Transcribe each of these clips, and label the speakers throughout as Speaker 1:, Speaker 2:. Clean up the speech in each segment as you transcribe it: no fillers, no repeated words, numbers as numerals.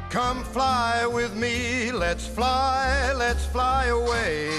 Speaker 1: Come fly with me, let's fly away.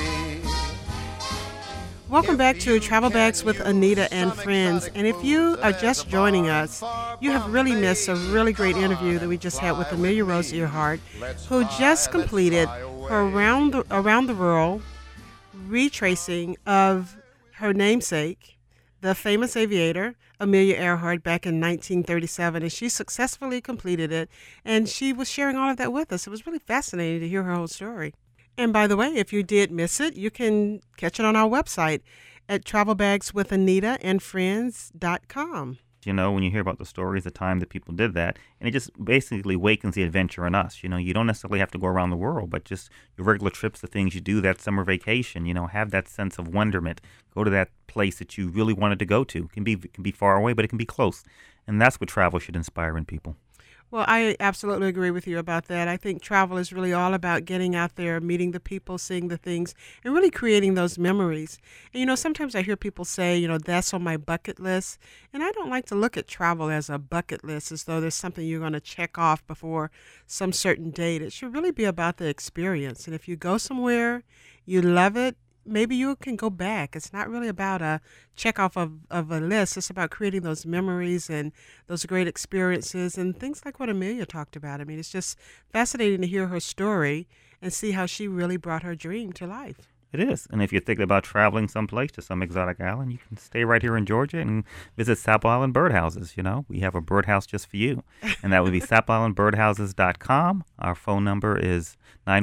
Speaker 2: Welcome back to Travel Bags with Anita and Friends. And if you are just joining us, you have really missed a really great interview that we just had with Amelia Rose Earhart, who just completed her around the world retracing of her namesake, the famous aviator, Amelia Earhart, back in 1937. And she successfully completed it. And she was sharing all of that with us. It was really fascinating to hear her whole story. And by the way, if you did miss it, you can catch it on our website at travelbagswithanitaandfriends.com.
Speaker 3: You know, when you hear about the stories, the time that people did that, and it just basically awakens the adventure in us. You know, you don't necessarily have to go around the world, but just your regular trips, the things you do, that summer vacation, you know, have that sense of wonderment. Go to that place that you really wanted to go to. It can be far away, but it can be close. And that's what travel should inspire in people.
Speaker 2: Well, I absolutely agree with you about that. I think travel is really all about getting out there, meeting the people, seeing the things, and really creating those memories. And, you know, sometimes I hear people say, you know, that's on my bucket list. And I don't like to look at travel as a bucket list, as though there's something you're going to check off before some certain date. It should really be about the experience. And if you go somewhere, you love it, maybe you can go back. It's not really about a check off of a list. It's about creating those memories and those great experiences and things like what Amelia talked about. I mean, it's just fascinating to hear her story and see how she really brought her dream to life.
Speaker 3: It is. And if you're thinking about traveling someplace to some exotic island, you can stay right here in Georgia and visit Sapple Island birdhouses. You know, we have a birdhouse just for you. And that would be SappleIslandBirdhouses.com. Our phone number is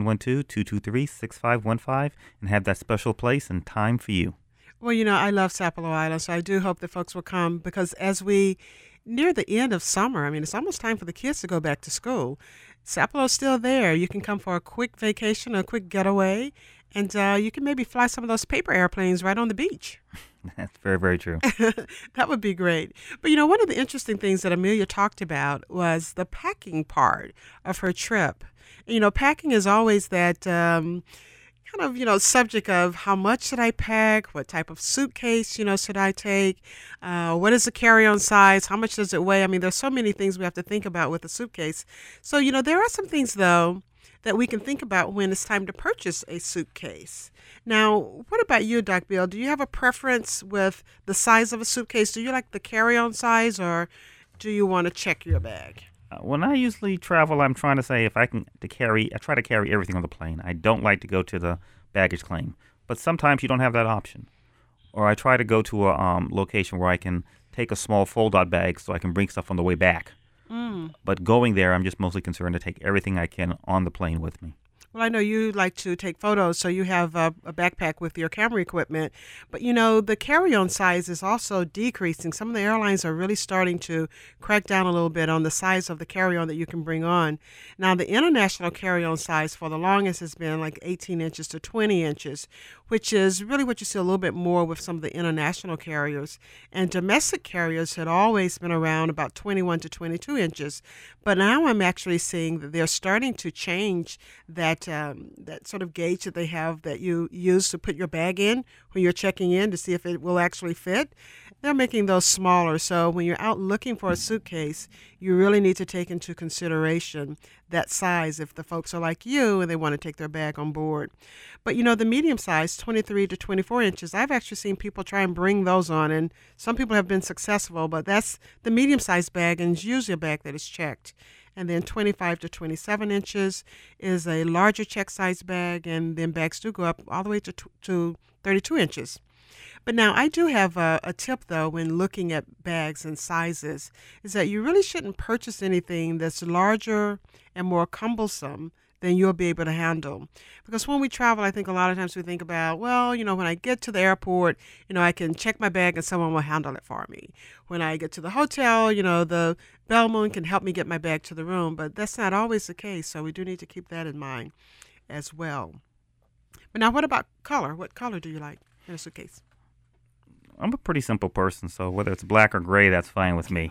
Speaker 3: 912-223-6515 and have that special place and time for you.
Speaker 2: Well, you know, I love Sapelo Island, so I do hope that folks will come because as we near the end of summer, I mean, it's almost time for the kids to go back to school. Sapelo's still there. You can come for a quick vacation, a quick getaway, and you can maybe fly some of those paper airplanes right on the beach.
Speaker 3: That's very, very true.
Speaker 2: That would be great. But, you know, one of the interesting things that Amelia talked about was the packing part of her trip. You know, packing is always that kind of, you know, subject of how much should I pack? What type of suitcase, you know, should I take? What is the carry-on size? How much does it weigh? I mean, there's so many things we have to think about with a suitcase. So, you know, there are some things, though, that we can think about when it's time to purchase a suitcase. Now, what about you, Doc Bill? Do you have a preference with the size of a suitcase? Do you like the carry-on size, or do you want to check your bag?
Speaker 3: When I usually travel, I'm trying to say I try to carry everything on the plane. I don't like to go to the baggage claim. But sometimes you don't have that option. Or I try to go to a location where I can take a small fold-out bag so I can bring stuff on the way back. But going there, I'm just mostly concerned to take everything I can on the plane with me.
Speaker 2: Well, I know you like to take photos, so you have a backpack with your camera equipment. But, you know, the carry-on size is also decreasing. Some of the airlines are really starting to crack down a little bit on the size of the carry-on that you can bring on. Now, the international carry-on size for the longest has been like 18 inches to 20 inches, which is really what you see a little bit more with some of the international carriers. And domestic carriers had always been around about 21 to 22 inches. But now I'm actually seeing that they're starting to change that sort of gauge that they have that you use to put your bag in when you're checking in to see if it will actually fit. They're making those smaller. So when you're out looking for a suitcase, you really need to take into consideration that size if the folks are like you and they want to take their bag on board. But, you know, the medium size, 23 to 24 inches, I've actually seen people try and bring those on, and some people have been successful, but that's the medium-sized bag, and it's usually a bag that is checked. And then 25 to 27 inches is a larger check size bag, and then bags do go up all the way to 32 inches. But now I do have a tip, though, when looking at bags and sizes, is that you really shouldn't purchase anything that's larger and more cumbersome than you'll be able to handle. Because when we travel, I think a lot of times we think about, well, you know, when I get to the airport, you know, I can check my bag and someone will handle it for me. When I get to the hotel, you know, the bellman can help me get my bag to the room. But that's not always the case, so we do need to keep that in mind as well. But now what about color? What color do you like in a suitcase?
Speaker 3: I'm a pretty simple person, so whether it's black or gray, that's fine with me.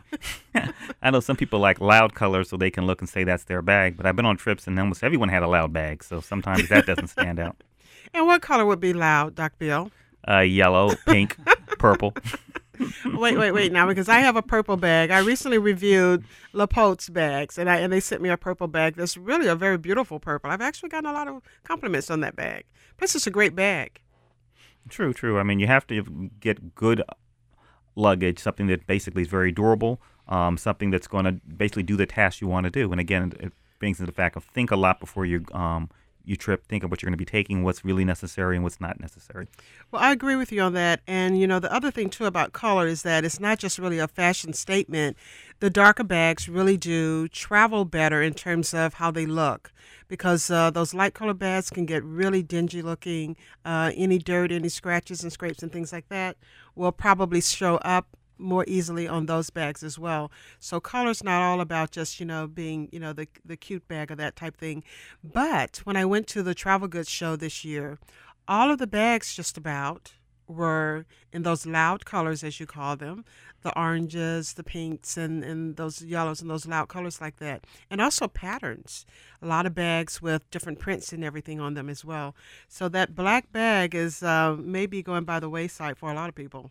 Speaker 3: I know some people like loud colors so they can look and say that's their bag, but I've been on trips and almost everyone had a loud bag, so sometimes that doesn't stand out.
Speaker 2: And what color would be loud, Doc Bill?
Speaker 3: Yellow, pink, purple.
Speaker 2: Wait now, because I have a purple bag. I recently reviewed Lapote's bags, and they sent me a purple bag that's really a very beautiful purple. I've actually gotten a lot of compliments on that bag. Plus, it's a great bag.
Speaker 3: True, true. I mean, you have to get good luggage, something that basically is very durable, something that's going to basically do the task you want to do. And again, it brings into the fact of think a lot before you trip. Think of what you're going to be taking, what's really necessary and what's not necessary.
Speaker 2: Well, I agree with you on that. And, the other thing, too, about color is that it's not just really a fashion statement. The darker bags really do travel better in terms of how they look because those light color bags can get really dingy looking. Any dirt, any scratches and scrapes and things like that will probably show up more easily on those bags as well. So color's not all about just, being, the cute bag or that type thing. But when I went to the travel goods show this year, all of the bags just about were in those loud colors, as you call them, the oranges, the pinks, and those yellows and those loud colors like that. And also patterns. A lot of bags with different prints and everything on them as well. So that black bag is maybe going by the wayside for a lot of people.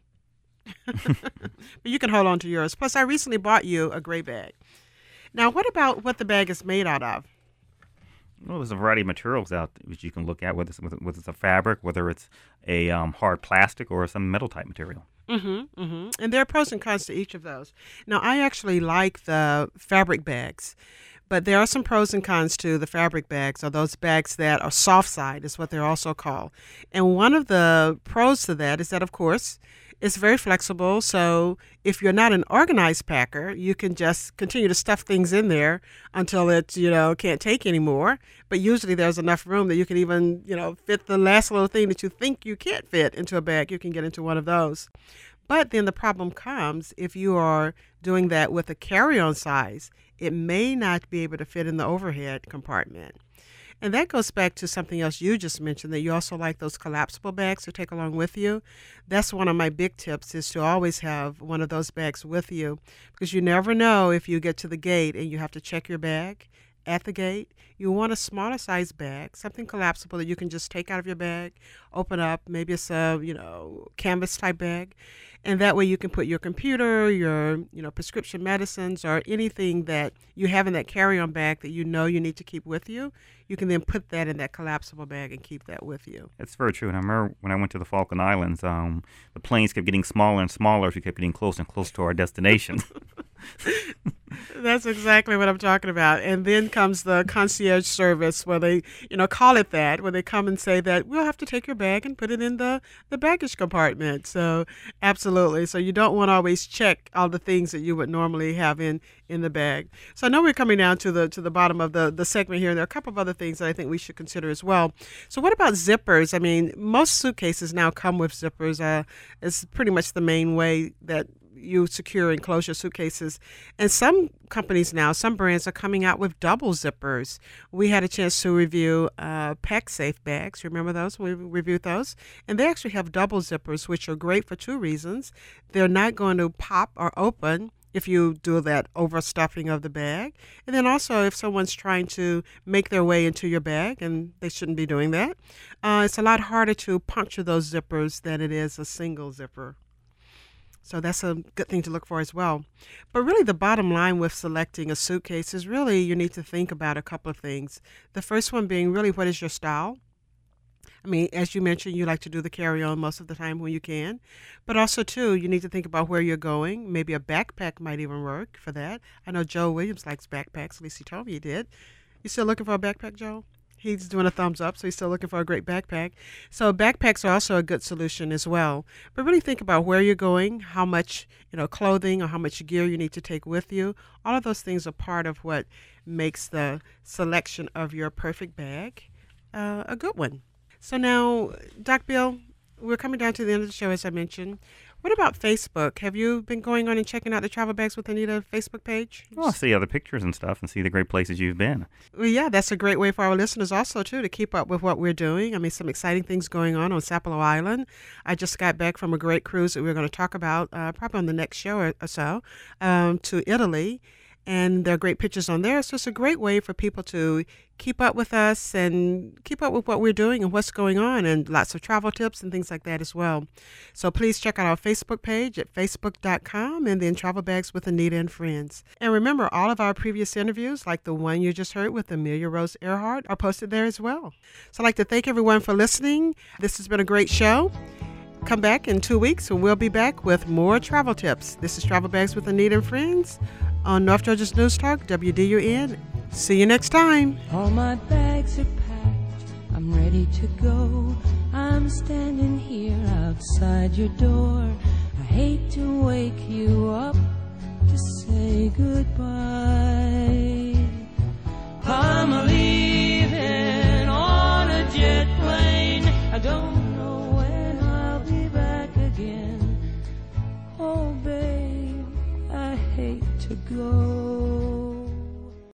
Speaker 2: But you can hold on to yours. Plus, I recently bought you a gray bag. Now, what about what the bag is made out of?
Speaker 3: Well, there's a variety of materials out which you can look at, whether it's a fabric, whether it's a hard plastic or some metal type material.
Speaker 2: And there are pros and cons to each of those. Now, I actually like the fabric bags, but there are some pros and cons to the fabric bags, or those bags that are soft side is what they're also called. And one of the pros to that is that, of course, it's very flexible, so if you're not an organized packer, you can just continue to stuff things in there until it, can't take anymore. But usually there's enough room that you can even, fit the last little thing that you think you can't fit into a bag. You can get into one of those. But then the problem comes if you are doing that with a carry-on size, it may not be able to fit in the overhead compartment. And that goes back to something else you just mentioned, that you also like those collapsible bags to take along with you. That's one of my big tips, is to always have one of those bags with you, because you never know if you get to the gate and you have to check your bag at the gate. You want a smaller size bag, something collapsible that you can just take out of your bag, open up. Maybe it's a, canvas type bag. And that way you can put your computer, your, prescription medicines, or anything that you have in that carry-on bag that you need to keep with you. You can then put that in that collapsible bag and keep that with you.
Speaker 3: That's very true. And I remember when I went to the Falkland Islands, the planes kept getting smaller and smaller as we kept getting closer and closer to our destination.
Speaker 2: That's exactly what I'm talking about. And then comes the concierge service where they, call it that, where they come and say that we'll have to take your bag and put it in the baggage compartment. So absolutely. So you don't want to always check all the things that you would normally have in the bag. So I know we're coming down to the bottom of the segment here, and there are a couple of other things that I think we should consider as well. So what about zippers? I mean, most suitcases now come with zippers. It's pretty much the main way that you secure and close your suitcases. And some companies now, some brands are coming out with double zippers. We had a chance to review PacSafe bags. Remember those? We reviewed those. And they actually have double zippers, which are great for two reasons. They're not going to pop or open if you do that overstuffing of the bag. And then also if someone's trying to make their way into your bag, and they shouldn't be doing that, it's a lot harder to puncture those zippers than it is a single zipper. So that's a good thing to look for as well. But really the bottom line with selecting a suitcase is really you need to think about a couple of things. The first one being really, what is your style? I mean, as you mentioned, you like to do the carry-on most of the time when you can. But also, too, you need to think about where you're going. Maybe a backpack might even work for that. I know Joe Williams likes backpacks. At least he told me he did. You still looking for a backpack, Joe? He's doing a thumbs up, so he's still looking for a great backpack. So backpacks are also a good solution as well. But really think about where you're going, how much clothing or how much gear you need to take with you. All of those things are part of what makes the selection of your perfect bag a good one. So now, Doc Bill, we're coming down to the end of the show, as I mentioned. What about Facebook? Have you been going on and checking out the Travel Bags with Anita Facebook page?
Speaker 3: Well, see other pictures and stuff and see the great places you've been.
Speaker 2: Well, yeah, that's a great way for our listeners also, too, to keep up with what we're doing. I mean, some exciting things going on Sapelo Island. I just got back from a great cruise that we're going to talk about probably on the next show or so to Italy. and there are great pictures on there. So it's a great way for people to keep up with us and keep up with what we're doing and what's going on, and lots of travel tips and things like that as well. So please check out our Facebook page at facebook.com and then Travel Bags with Anita and Friends. And remember, all of our previous interviews, like the one you just heard with Amelia Rose Earhart, are posted there as well. So I'd like to thank everyone for listening. This has been a great show. Come back in 2 weeks and we'll be back with more travel tips. This is Travel Bags with Anita and Friends on North Georgia's News Talk, WDUN. See you next time.
Speaker 4: All my bags are packed, I'm ready to go. I'm standing here outside your door. I hate to wake you up to say goodbye. I'm leaving on a jet plane. I don't know when I'll be back again. Oh babe, I hate to go.